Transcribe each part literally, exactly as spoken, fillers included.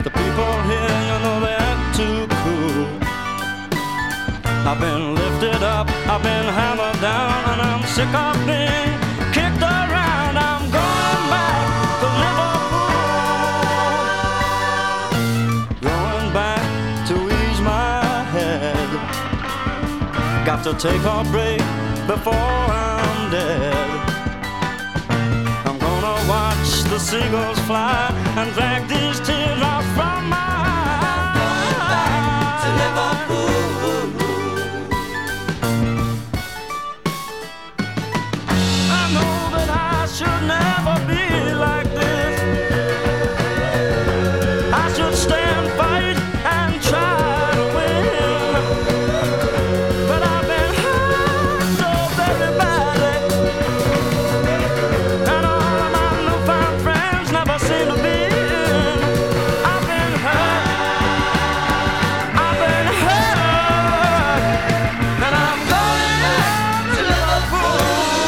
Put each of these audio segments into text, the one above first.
The people here, you know they're too cool. I've been lifted up, I've been hammered down, and I'm sick of being kicked around. I'm going back to Liverpool, going back to ease my head. Got to take a break before I'm dead. I'm gonna watch the seagulls fly and drag these tears off from my eyes. I'm going back to Liverpool. Should never be like this. I should stand, fight, and try to win. But I've been hurt so very badly, and all of my newfound friends never seem to be in. I've been hurt, I've been hurt, and I'm going back to Liverpool.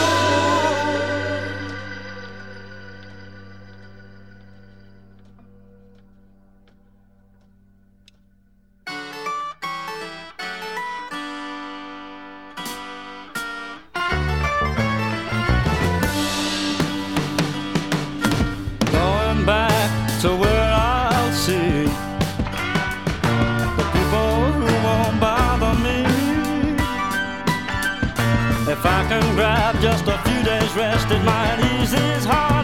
Back to where I'll see the people who won't bother me. If I can grab just a few days rest, it might ease his heart.